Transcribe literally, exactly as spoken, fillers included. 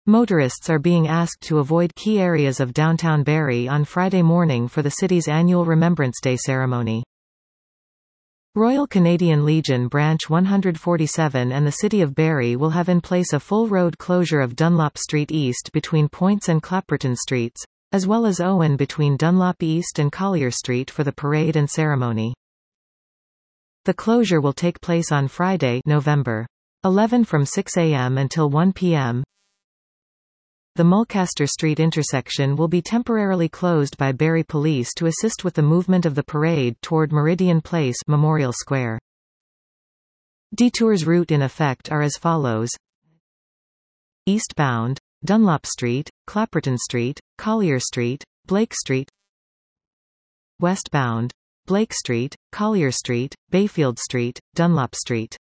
Motorists are being asked to avoid key areas of downtown Barrie on Friday morning for the city's annual Remembrance Day ceremony. Royal Canadian Legion Branch one forty-seven and the City of Barrie will have in place a full road closure of Dunlop Street East between Points and Clapperton Streets, as well as Owen between Dunlop East and Collier Street for the parade and ceremony. The closure will take place on Friday, November eleventh from six a m until one p m The Mulcaster Street intersection will be temporarily closed by Barrie Police to assist with the movement of the parade toward Meridian Place, Memorial Square. Detours route in effect are as follows: eastbound, Dunlop Street, Clapperton Street, Collier Street, Blake Street; westbound, Blake Street, Collier Street, Bayfield Street, Dunlop Street.